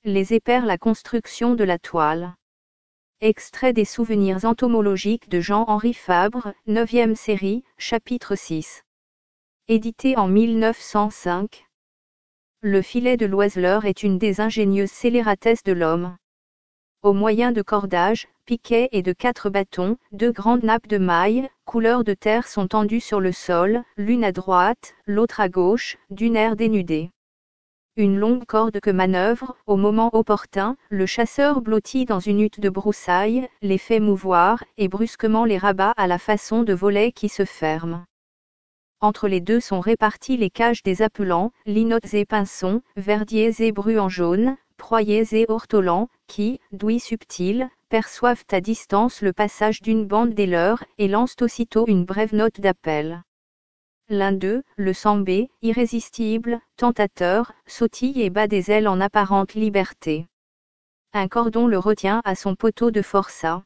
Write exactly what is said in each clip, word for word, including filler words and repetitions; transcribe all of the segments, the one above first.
Les épères, la construction de la toile. Extrait des Souvenirs entomologiques de Jean-Henri Fabre, neuvième série, chapitre six. Édité en mille neuf cent cinq. Le filet de l'oiseleur est une des ingénieuses scélératesses de l'homme. Au moyen de cordages, piquets et de quatre bâtons, deux grandes nappes de mailles, couleur de terre sont tendues sur le sol, l'une à droite, l'autre à gauche, d'une aire dénudée. Une longue corde que manœuvre, au moment opportun, le chasseur blotti dans une hutte de broussailles, les fait mouvoir, et brusquement les rabat à la façon de volets qui se ferment. Entre les deux sont réparties les cages des appelants, linottes et pinsons, verdiers et bruants jaunes, proyers et ortolans, qui, d'ouïe subtile, perçoivent à distance le passage d'une bande des leurs, et lancent aussitôt une brève note d'appel. L'un d'eux, le sambé, irrésistible, tentateur, sautille et bat des ailes en apparente liberté. Un cordon le retient à son poteau de forçat.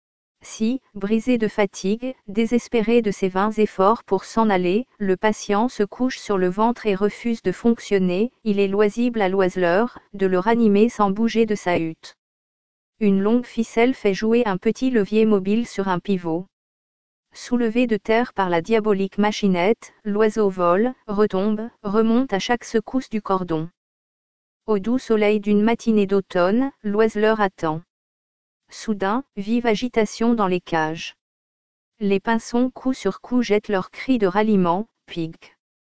Si, brisé de fatigue, désespéré de ses vains efforts pour s'en aller, le patient se couche sur le ventre et refuse de fonctionner, il est loisible à l'oiseleur, de le ranimer sans bouger de sa hutte. Une longue ficelle fait jouer un petit levier mobile sur un pivot. Soulevé de terre par la diabolique machinette, l'oiseau vole, retombe, remonte à chaque secousse du cordon. Au doux soleil d'une matinée d'automne, l'oiseleur attend. Soudain, vive agitation dans les cages. Les pinsons coup sur coup jettent leurs cris de ralliement, pique.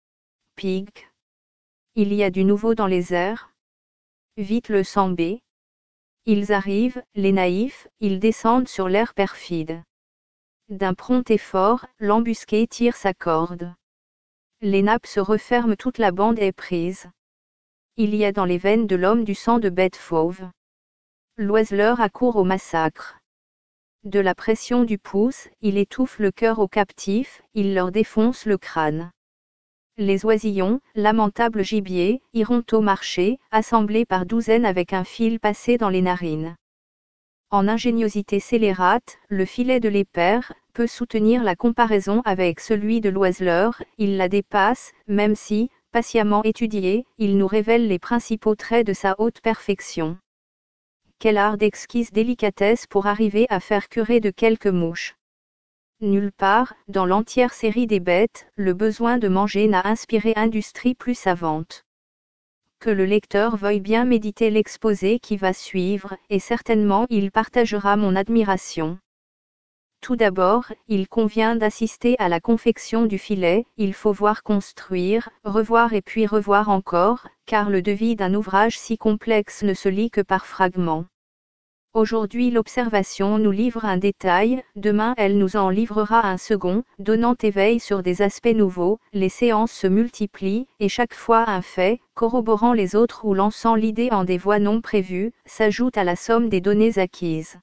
Pique. Il y a du nouveau dans les airs. Vite le sambé. Ils arrivent, les naïfs, ils descendent sur l'air perfide. D'un prompt effort, l'embusqué tire sa corde. Les nappes se referment, toute la bande est prise. Il y a dans les veines de l'homme du sang de bête fauve. L'oiseleur accourt au massacre. De la pression du pouce, il étouffe le cœur aux captifs, il leur défonce le crâne. Les oisillons, lamentables gibier, iront au marché, assemblés par douzaines avec un fil passé dans les narines. En ingéniosité scélérate, le filet de l'épère peut soutenir la comparaison avec celui de l'oiseleur, il la dépasse, même si, patiemment étudié, il nous révèle les principaux traits de sa haute perfection. Quel art d'exquise délicatesse pour arriver à faire curer de quelques mouches. Nulle part, dans l'entière série des bêtes, le besoin de manger n'a inspiré industrie plus savante. Que le lecteur veuille bien méditer l'exposé qui va suivre, et certainement il partagera mon admiration. Tout d'abord, il convient d'assister à la confection du filet, il faut voir construire, revoir et puis revoir encore, car le devis d'un ouvrage si complexe ne se lit que par fragments. Aujourd'hui l'observation nous livre un détail, demain elle nous en livrera un second, donnant éveil sur des aspects nouveaux, les séances se multiplient, et chaque fois un fait, corroborant les autres ou lançant l'idée en des voies non prévues, s'ajoute à la somme des données acquises.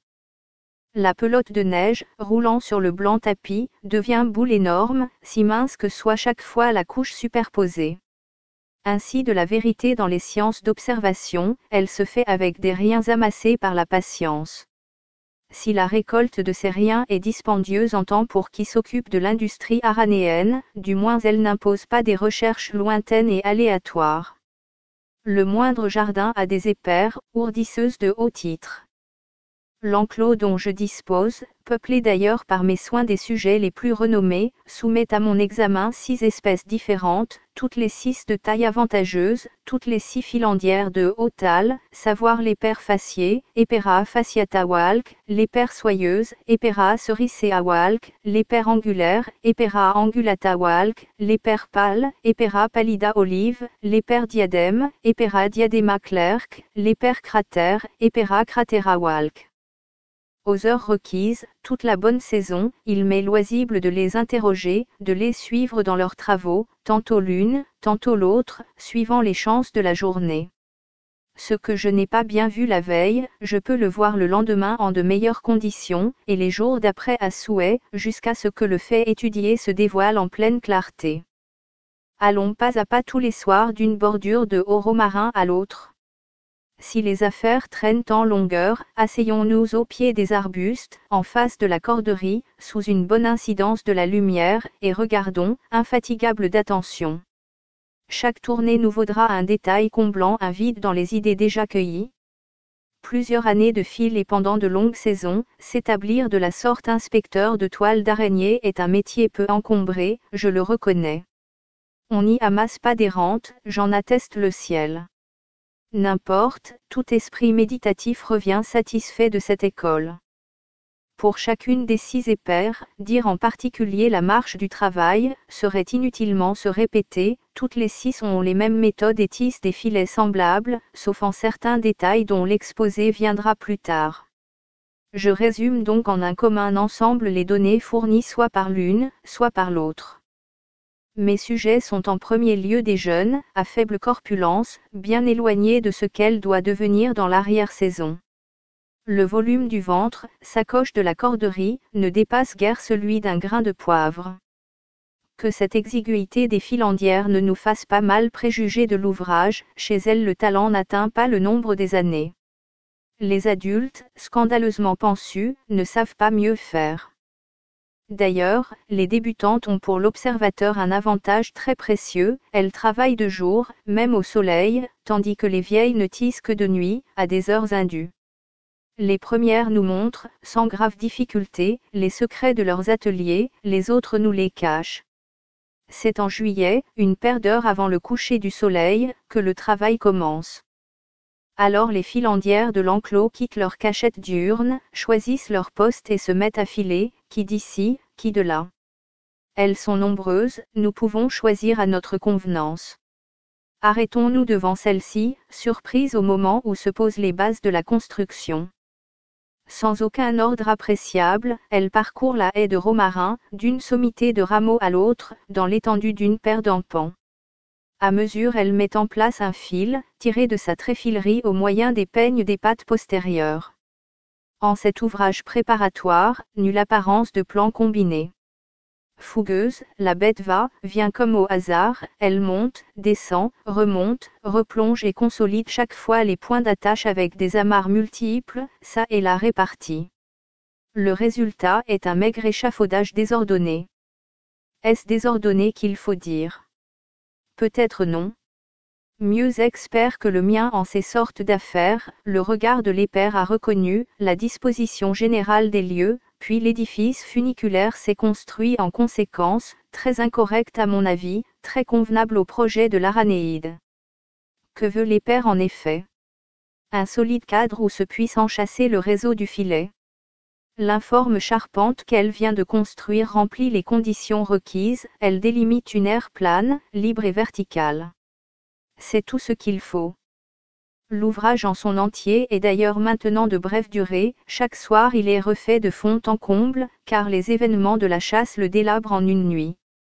La pelote de neige, roulant sur le blanc tapis, devient boule énorme, si mince que soit chaque fois la couche superposée. Ainsi de la vérité dans les sciences d'observation, elle se fait avec des riens amassés par la patience. Si la récolte de ces riens est dispendieuse en temps pour qui s'occupe de l'industrie aranéenne, du moins elle n'impose pas des recherches lointaines et aléatoires. Le moindre jardin a des épères, ourdisseuses de haut titre. L'enclos dont je dispose, peuplé d'ailleurs par mes soins des sujets les plus renommés, soumet à mon examen six espèces différentes, toutes les six de taille avantageuse, toutes les six filandières de haut talle, savoir l'épère faciée, Epera fasciata walk, l'épère soyeuse, Epera sericea walk, l'épère angulaire, Epera angulata walk, l'épère pâle, Epera pallida olive, l'épère diadème, Epera diadema clerc, l'épère cratère, Epera cratera walk. Aux heures requises, toute la bonne saison, il m'est loisible de les interroger, de les suivre dans leurs travaux, tantôt l'une, tantôt l'autre, suivant les chances de la journée. Ce que je n'ai pas bien vu la veille, je peux le voir le lendemain en de meilleures conditions, et les jours d'après à souhait, jusqu'à ce que le fait étudié se dévoile en pleine clarté. Allons pas à pas tous les soirs d'une bordure de haut romarin à l'autre. Si les affaires traînent en longueur, asseyons-nous au pied des arbustes, en face de la corderie, sous une bonne incidence de la lumière, et regardons, infatigables d'attention. Chaque tournée nous vaudra un détail comblant un vide dans les idées déjà cueillies. plusieurs années de fil et pendant de longues saisons, s'établir de la sorte inspecteur de toile d'araignée est un métier peu encombré, je le reconnais. On n'y amasse pas des rentes, j'en atteste le ciel. N'importe, tout esprit méditatif revient satisfait de cette école. Pour chacune des six épères, dire en particulier la marche du travail, serait inutilement se répéter, toutes les six ont les mêmes méthodes et tissent des filets semblables, sauf en certains détails dont l'exposé viendra plus tard. Je résume donc en un commun ensemble les données fournies soit par l'une, soit par l'autre. Mes sujets sont en premier lieu des jeunes, à faible corpulence, bien éloignés de ce qu'elle doit devenir dans l'arrière-saison. Le volume du ventre, sacoche de la corderie, ne dépasse guère celui d'un grain de poivre. Que cette exiguïté des filandières ne nous fasse pas mal préjuger de l'ouvrage, chez elles le talent n'atteint pas le nombre des années. Les adultes, scandaleusement pensus, ne savent pas mieux faire. D'ailleurs, les débutantes ont pour l'observateur un avantage très précieux, elles travaillent de jour, même au soleil, tandis que les vieilles ne tissent que de nuit, à des heures indues. Les premières nous montrent, sans grave difficulté, les secrets de leurs ateliers, les autres nous les cachent. C'est en juillet, une paire d'heures avant le coucher du soleil, que le travail commence. Alors les filandières de l'enclos quittent leur cachette diurne, choisissent leur poste et se mettent à filer, qui d'ici, qui de là. Elles sont nombreuses, nous pouvons choisir à notre convenance. Arrêtons-nous devant celle-ci, surprise au moment où se posent les bases de la construction. Sans aucun ordre appréciable, elle parcourt la haie de romarin, d'une sommité de rameaux à l'autre, dans l'étendue d'une paire d'empans. À mesure elle met en place un fil, tiré de sa tréfilerie au moyen des peignes des pattes postérieures. En cet ouvrage préparatoire, nulle apparence de plan combiné. Fougueuse, la bête va, vient comme au hasard, elle monte, descend, remonte, replonge et consolide chaque fois les points d'attache avec des amarres multiples, ça et là répartis. Le résultat est un maigre échafaudage désordonné. Est-ce désordonné qu'il faut dire? Peut-être non. Mieux expert que le mien en ces sortes d'affaires, le regard de l'épère a reconnu la disposition générale des lieux, puis l'édifice funiculaire s'est construit en conséquence, très incorrect à mon avis, très convenable au projet de l'aranéide. Que veut l'épère en effet? Un solide cadre où se puisse enchâsser le réseau du filet. L'informe charpente qu'elle vient de construire remplit les conditions requises, elle délimite une aire plane, libre et verticale. C'est tout ce qu'il faut. L'ouvrage en son entier est d'ailleurs maintenant de brève durée, chaque soir il est refait de fond en comble, car les événements de la chasse le délabrent en une nuit.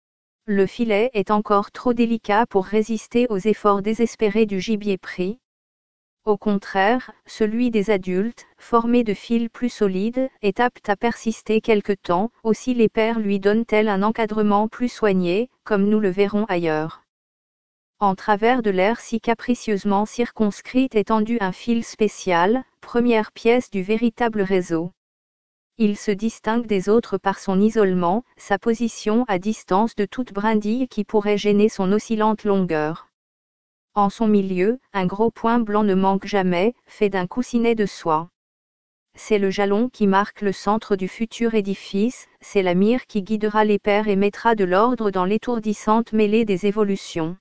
Le filet est encore trop délicat pour résister aux efforts désespérés du gibier pris. Au contraire, celui des adultes, formé de fils plus solides, est apte à persister quelque temps, aussi l'épère lui donne-t-elle un encadrement plus soigné, comme nous le verrons ailleurs. En travers de l'air si capricieusement circonscrite est tendu un fil spécial, première pièce du véritable réseau. Il se distingue des autres par son isolement, sa position à distance de toute brindille qui pourrait gêner son oscillante longueur. En son milieu, un gros point blanc ne manque jamais, fait d'un coussinet de soie. C'est le jalon qui marque le centre du futur édifice, c'est la mire qui guidera l'épère et mettra de l'ordre dans l'étourdissante mêlée des évolutions.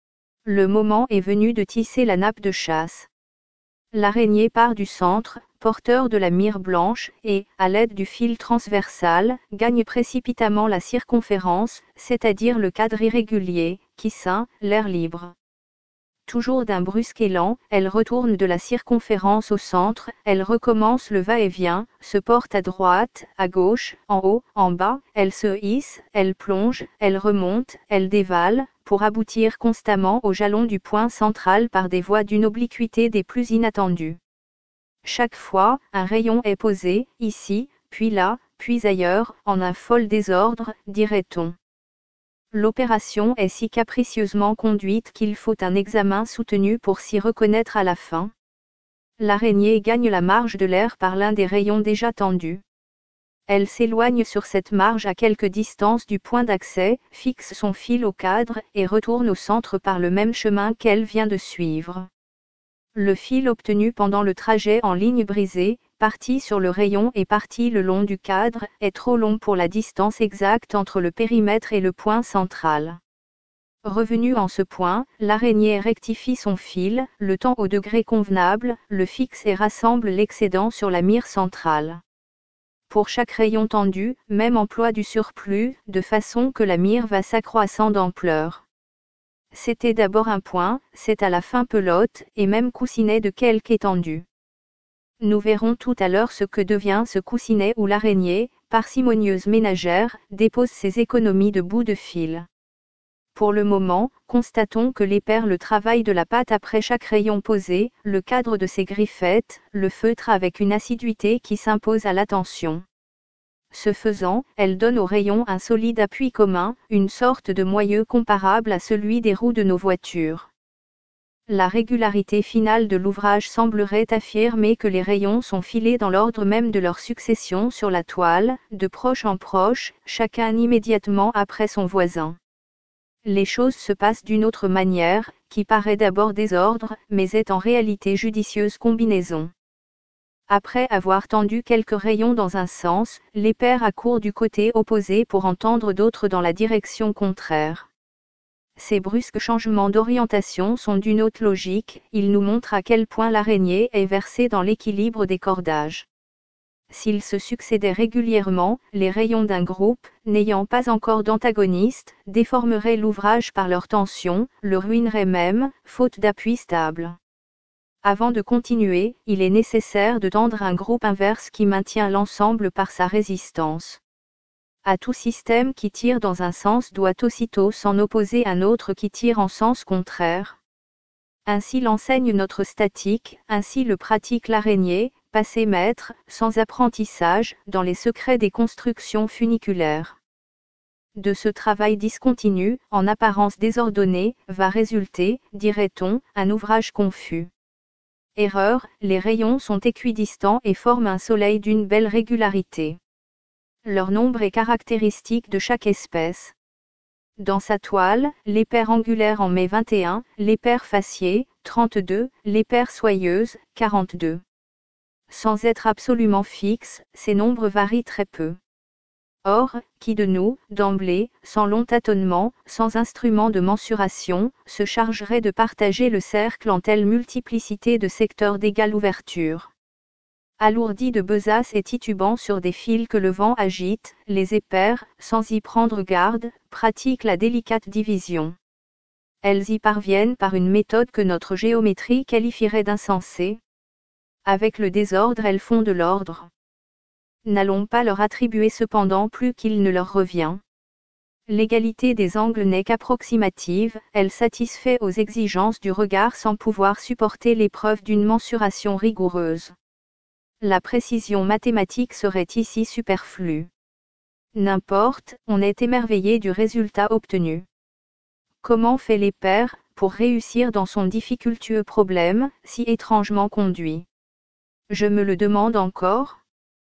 Le moment est venu de tisser la nappe de chasse. L'araignée part du centre, porteur de la mire blanche, et, à l'aide du fil transversal, gagne précipitamment la circonférence, c'est-à-dire le cadre irrégulier, qui ceint l'air libre. Toujours d'un brusque élan, elle retourne de la circonférence au centre, elle recommence le va-et-vient, se porte à droite, à gauche, en haut, en bas, elle se hisse, elle plonge, elle remonte, elle dévale, pour aboutir constamment au jalon du point central par des voies d'une obliquité des plus inattendues. Chaque fois, un rayon est posé, ici, puis là, puis ailleurs, en un fol désordre, dirait-on. L'opération est si capricieusement conduite qu'il faut un examen soutenu pour s'y reconnaître à la fin. L'araignée gagne la marge de l'air par l'un des rayons déjà tendus. Elle s'éloigne sur cette marge à quelque distance du point d'accès, fixe son fil au cadre et retourne au centre par le même chemin qu'elle vient de suivre. Le fil obtenu pendant le trajet en ligne brisée, parti sur le rayon et parti le long du cadre, est trop long pour la distance exacte entre le périmètre et le point central. Revenu en ce point, l'araignée rectifie son fil, le tend au degré convenable, le fixe et rassemble l'excédent sur la mire centrale. Pour chaque rayon tendu, même emploi du surplus, de façon que la mire va s'accroissant d'ampleur. C'était d'abord un point, c'est à la fin pelote, et même coussinet de quelque étendue. Nous verrons tout à l'heure ce que devient ce coussinet où l'araignée, parcimonieuse ménagère, dépose ses économies de bouts de fil. Pour le moment, constatons que l'épère le travail de la pâte après chaque rayon posé, le cadre de ses griffettes, le feutre avec une assiduité qui s'impose à l'attention. Ce faisant, elle donne au rayon un solide appui commun, une sorte de moyeu comparable à celui des roues de nos voitures. La régularité finale de l'ouvrage semblerait affirmer que les rayons sont filés dans l'ordre même de leur succession sur la toile, de proche en proche, chacun immédiatement après son voisin. Les choses se passent d'une autre manière, qui paraît d'abord désordre, mais est en réalité judicieuse combinaison. Après avoir tendu quelques rayons dans un sens, l'épère accourt du côté opposé pour en tendre d'autres dans la direction contraire. Ces brusques changements d'orientation sont d'une haute logique, ils nous montrent à quel point l'araignée est versée dans l'équilibre des cordages. S'ils se succédaient régulièrement, les rayons d'un groupe, n'ayant pas encore d'antagoniste, déformeraient l'ouvrage par leur tension, le ruineraient même, faute d'appui stable. Avant de continuer, il est nécessaire de tendre un groupe inverse qui maintient l'ensemble par sa résistance. À tout système qui tire dans un sens doit aussitôt s'en opposer un autre qui tire en sens contraire. Ainsi l'enseigne notre statique, ainsi le pratique l'araignée, passé maître, sans apprentissage, dans les secrets des constructions funiculaires. De ce travail discontinu, en apparence désordonné, va résulter, dirait-on, un ouvrage confus. Erreur, les rayons sont équidistants et forment un soleil d'une belle régularité. Leur nombre est caractéristique de chaque espèce. Dans sa toile, l'épère angulaire en met vingt et un, l'épère faciée, trente-deux, l'épère soyeuse, quarante-deux. Sans être absolument fixes, ces nombres varient très peu. Or, qui de nous, d'emblée, sans long tâtonnement, sans instrument de mensuration, se chargerait de partager le cercle en telle multiplicité de secteurs d'égale ouverture? Alourdis de besace et titubant sur des fils que le vent agite, les épères, sans y prendre garde, pratiquent la délicate division. Elles y parviennent par une méthode que notre géométrie qualifierait d'insensée. Avec le désordre elles font de l'ordre. N'allons pas leur attribuer cependant plus qu'il ne leur revient. L'égalité des angles n'est qu'approximative, elle satisfait aux exigences du regard sans pouvoir supporter l'épreuve d'une mensuration rigoureuse. La précision mathématique serait ici superflue. N'importe, on est émerveillé du résultat obtenu. Comment fait l'épère, pour réussir dans son difficultueux problème, si étrangement conduit? Je me le demande encore.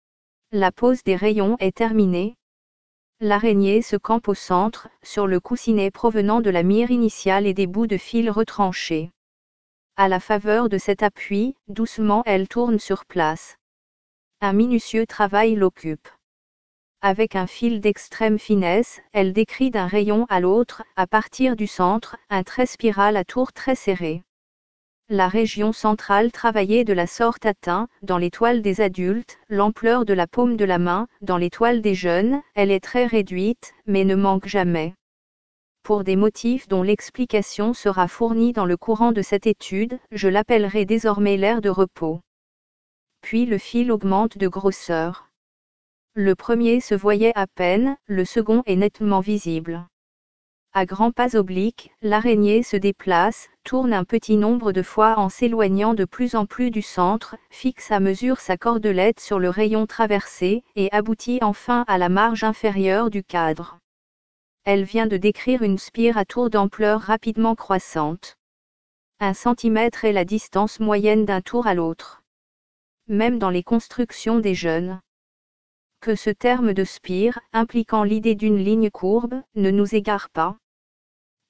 La pose des rayons est terminée. L'araignée se campe au centre, sur le coussinet provenant de la mire initiale et des bouts de fil retranchés. À la faveur de cet appui, doucement elle tourne sur place. Un minutieux travail l'occupe. Avec un fil d'extrême finesse, elle décrit d'un rayon à l'autre, à partir du centre, un trait spiral à tour très serré. La région centrale travaillée de la sorte atteint, dans les toiles des adultes, l'ampleur de la paume de la main, dans les toiles des jeunes, elle est très réduite, mais ne manque jamais. Pour des motifs dont l'explication sera fournie dans le courant de cette étude, je l'appellerai désormais l'aire de repos. Puis le fil augmente de grosseur. Le premier se voyait à peine, le second est nettement visible. À grands pas obliques, l'araignée se déplace, tourne un petit nombre de fois en s'éloignant de plus en plus du centre, fixe à mesure sa cordelette sur le rayon traversé, et aboutit enfin à la marge inférieure du cadre. Elle vient de décrire une spire à tour d'ampleur rapidement croissante. Un centimètre est la distance moyenne d'un tour à l'autre. Même dans les constructions des jeunes. Que ce terme de spire, impliquant l'idée d'une ligne courbe, ne nous égare pas.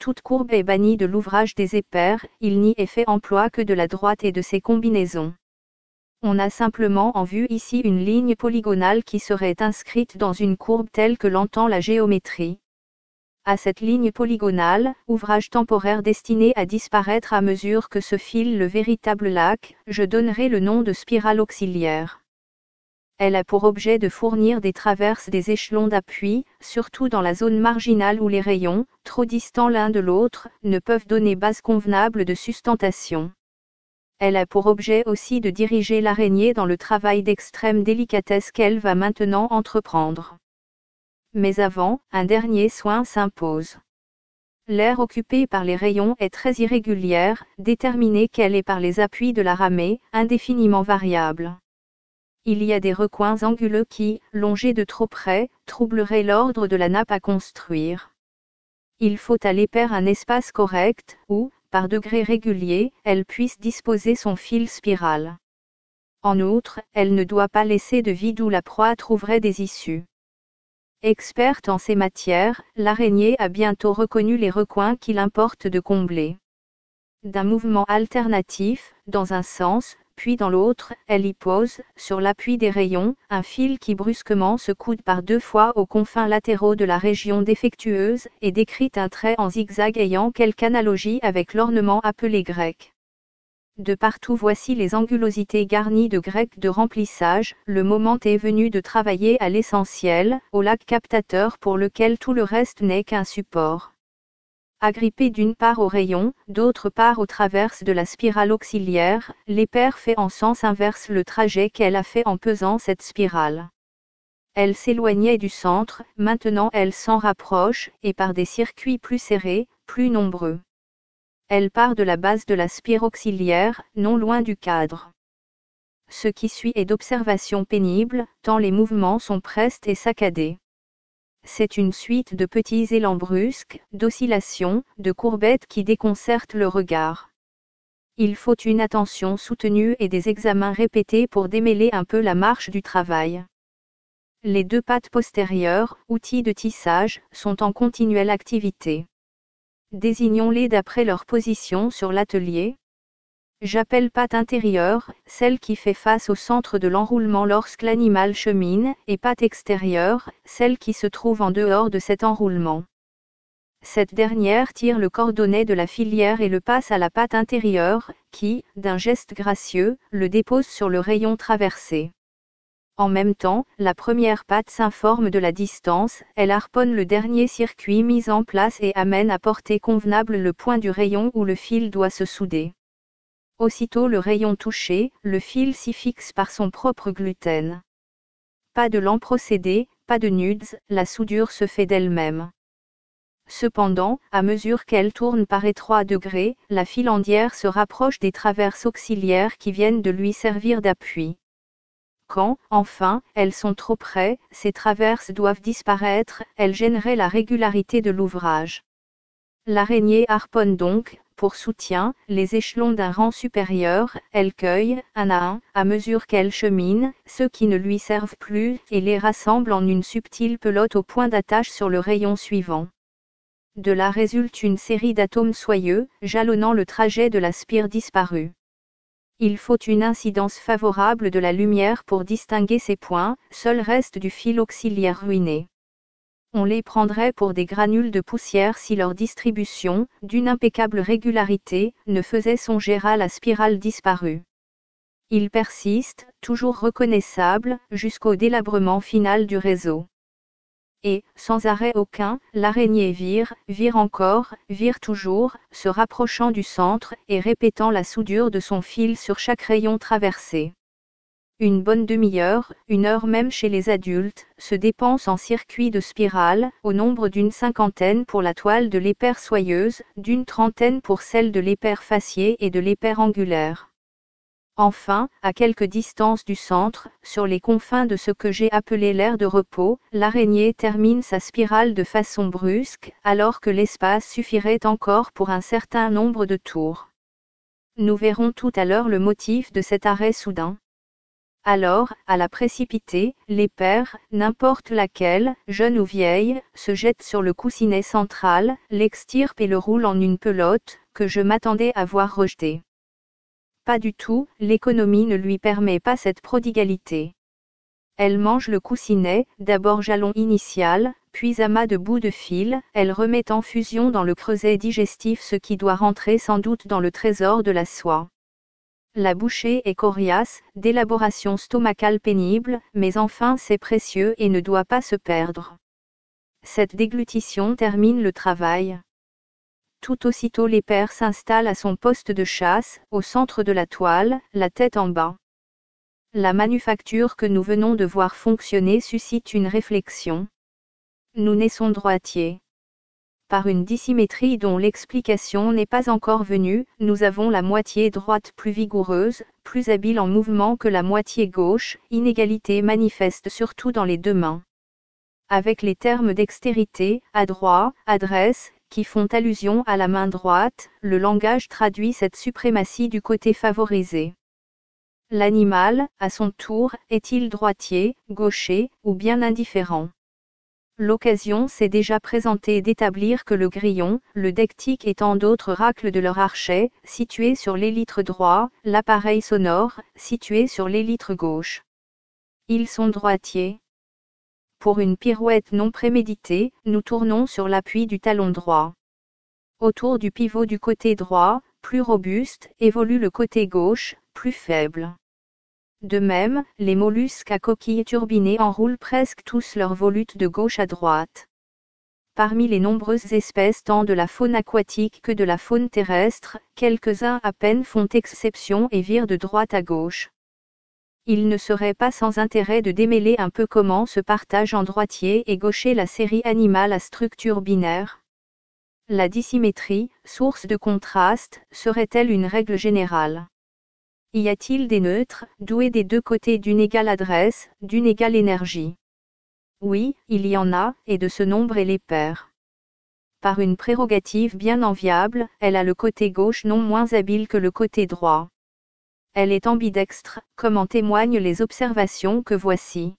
toute courbe est bannie de l'ouvrage des épères, il n'y est fait emploi que de la droite et de ses combinaisons. On a simplement en vue ici une ligne polygonale qui serait inscrite dans une courbe telle que l'entend la géométrie. À cette ligne polygonale, ouvrage temporaire destiné à disparaître à mesure que se file le véritable lac, je donnerai le nom de spirale auxiliaire. Elle a pour objet de fournir des traverses des échelons d'appui, surtout dans la zone marginale où les rayons, trop distants l'un de l'autre, ne peuvent donner base convenable de sustentation. Elle a pour objet aussi de diriger l'araignée dans le travail d'extrême délicatesse qu'elle va maintenant entreprendre. Mais avant, un dernier soin s'impose. L'aire occupée par les rayons est très irrégulière, déterminée qu'elle est par les appuis de la ramée, indéfiniment variable. Il y a des recoins anguleux qui, longés de trop près, troubleraient l'ordre de la nappe à construire. Il faut à l'épaire un espace correct, où, par degrés réguliers, elle puisse disposer son fil spiral. En outre, elle ne doit pas laisser de vide où la proie trouverait des issues. Experte en ces matières, l'araignée a bientôt reconnu les recoins qu'il importe de combler. D'un mouvement alternatif, dans un sens, puis dans l'autre, elle y pose, sur l'appui des rayons, un fil qui brusquement se coude par deux fois aux confins latéraux de la région défectueuse, et décrit un trait en zigzag ayant quelque analogie avec l'ornement appelé grec. De partout voici les angulosités garnies de grec de remplissage, le moment est venu de travailler à l'essentiel, au lac captateur pour lequel tout le reste n'est qu'un support. Agrippée d'une part aux rayons, d'autre part aux traverses de la spirale auxiliaire, l'épaire fait en sens inverse le trajet qu'elle a fait en pesant cette spirale. Elle s'éloignait du centre, maintenant elle s'en rapproche, et par des circuits plus serrés, plus nombreux. Elle part de la base de la spire auxiliaire, non loin du cadre. Ce qui suit est d'observation pénible, tant les mouvements sont prestes et saccadés. C'est une suite de petits élans brusques, d'oscillations, de courbettes qui déconcertent le regard. Il faut une attention soutenue et des examens répétés pour démêler un peu la marche du travail. Les deux pattes postérieures, outils de tissage, sont en continuelle activité. Désignons-les d'après leur position sur l'atelier. J'appelle patte intérieure, celle qui fait face au centre de l'enroulement lorsque l'animal chemine, et patte extérieure, celle qui se trouve en dehors de cet enroulement. Cette dernière tire le cordonnet de la filière et le passe à la patte intérieure, qui, d'un geste gracieux, le dépose sur le rayon traversé. En même temps, la première patte s'informe de la distance, elle harponne le dernier circuit mis en place et amène à portée convenable le point du rayon où le fil doit se souder. Aussitôt le rayon touché, le fil s'y fixe par son propre gluten. Pas de lent procédé, pas de nuds, la soudure se fait d'elle-même. Cependant, à mesure qu'elle tourne par étroits degrés, la filandière se rapproche des traverses auxiliaires qui viennent de lui servir d'appui. Quand, enfin, elles sont trop près, ces traverses doivent disparaître, elles gêneraient la régularité de l'ouvrage. L'araignée harponne donc, pour soutien, les échelons d'un rang supérieur, elle cueille, un à un, à mesure qu'elle chemine, ceux qui ne lui servent plus, et les rassemble en une subtile pelote au point d'attache sur le rayon suivant. De là résulte une série d'atomes soyeux, jalonnant le trajet de la spire disparue. Il faut une incidence favorable de la lumière pour distinguer ces points, seul reste du fil auxiliaire ruiné. On les prendrait pour des granules de poussière si leur distribution, d'une impeccable régularité, ne faisait songer à la spirale disparue. Ils persistent, toujours reconnaissables, jusqu'au délabrement final du réseau. Et, sans arrêt aucun, l'araignée vire, vire encore, vire toujours, se rapprochant du centre et répétant la soudure de son fil sur chaque rayon traversé. Une bonne demi-heure, une heure même chez les adultes, se dépense en circuit de spirale, au nombre d'une cinquantaine pour la toile de l'épaire soyeuse, d'une trentaine pour celle de l'épaire faciée et de l'épaire angulaire. Enfin, à quelque distance du centre, sur les confins de ce que j'ai appelé l'aire de repos, l'araignée termine sa spirale de façon brusque, alors que l'espace suffirait encore pour un certain nombre de tours. Nous verrons tout à l'heure le motif de cet arrêt soudain. Alors, à la précipiter, les pairs, n'importe laquelle, jeune ou vieille, se jettent sur le coussinet central, l'extirpent et le roulent en une pelote, que je m'attendais à voir rejetée. Pas du tout, l'économie ne lui permet pas cette prodigalité. Elle mange le coussinet, d'abord jalon initial, puis amas de bouts de fil, elle remet en fusion dans le creuset digestif ce qui doit rentrer sans doute dans le trésor de la soie. La bouchée est coriace, d'élaboration stomacale pénible, mais enfin c'est précieux et ne doit pas se perdre. Cette déglutition termine le travail. Tout aussitôt l'épère s'installe à son poste de chasse, au centre de la toile, la tête en bas. La manufacture que nous venons de voir fonctionner suscite une réflexion. Nous naissons droitiers. Par une dissymétrie dont l'explication n'est pas encore venue, nous avons la moitié droite plus vigoureuse, plus habile en mouvement que la moitié gauche, inégalité manifeste surtout dans les deux mains. Avec les termes dextérité, adroit, adresse, qui font allusion à la main droite, le langage traduit cette suprématie du côté favorisé. L'animal, à son tour, est-il droitier, gaucher, ou bien indifférent ? L'occasion s'est déjà présentée d'établir que le grillon, le dectique et tant d'autres racles de leur archet, situés sur l'élytre droit, l'appareil sonore, situé sur l'élytre gauche. Ils sont droitiers. Pour une pirouette non préméditée, nous tournons sur l'appui du talon droit. Autour du pivot du côté droit, plus robuste, évolue le côté gauche, plus faible. De même, les mollusques à coquilles turbinées enroulent presque tous leurs volutes de gauche à droite. Parmi les nombreuses espèces tant de la faune aquatique que de la faune terrestre, quelques-uns à peine font exception et virent de droite à gauche. Il ne serait pas sans intérêt de démêler un peu comment se partage en droitier et gaucher la série animale à structure binaire. La dissymétrie, source de contraste, serait-elle une règle générale ? Y a-t-il des neutres, doués des deux côtés d'une égale adresse, d'une égale énergie ? Oui, il y en a, et de ce nombre est l'épère. Par une prérogative bien enviable, elle a le côté gauche non moins habile que le côté droit. Elle est ambidextre, comme en témoignent les observations que voici.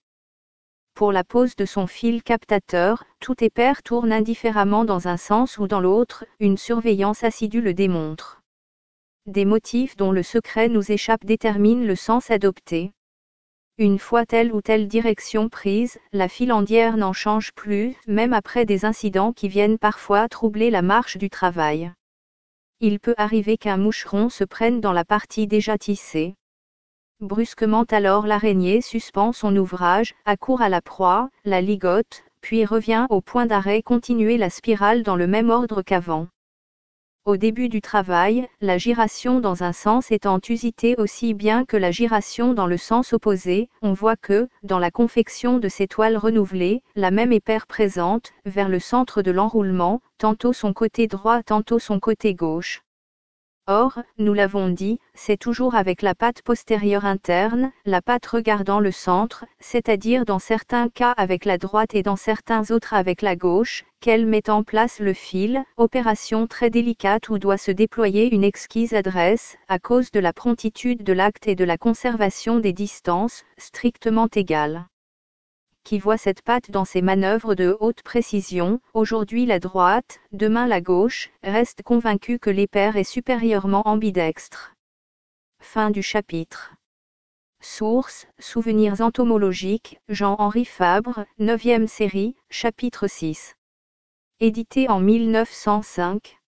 Pour la pose de son fil captateur, tout épère tourne indifféremment dans un sens ou dans l'autre, une surveillance assidue le démontre. Des motifs dont le secret nous échappe déterminent le sens adopté. Une fois telle ou telle direction prise, la filandière n'en change plus, même après des incidents qui viennent parfois troubler la marche du travail. Il peut arriver qu'un moucheron se prenne dans la partie déjà tissée. Brusquement alors l'araignée suspend son ouvrage, accourt à la proie, la ligote, puis revient au point d'arrêt continuer la spirale dans le même ordre qu'avant. Au début du travail, la giration dans un sens étant usitée aussi bien que la giration dans le sens opposé, on voit que, dans la confection de ces toiles renouvelées, la même épère présente, vers le centre de l'enroulement, tantôt son côté droit tantôt son côté gauche. Or, nous l'avons dit, c'est toujours avec la patte postérieure interne, la patte regardant le centre, c'est-à-dire dans certains cas avec la droite et dans certains autres avec la gauche, qu'elle met en place le fil, opération très délicate où doit se déployer une exquise adresse, à cause de la promptitude de l'acte et de la conservation des distances, strictement égales. Qui voit cette patte dans ses manœuvres de haute précision, aujourd'hui la droite, demain la gauche, reste convaincu que l'épère est supérieurement ambidextre. Fin du chapitre. Source, Souvenirs entomologiques, Jean-Henri Fabre, neuvième série, chapitre six. Édité en mille neuf cent cinq.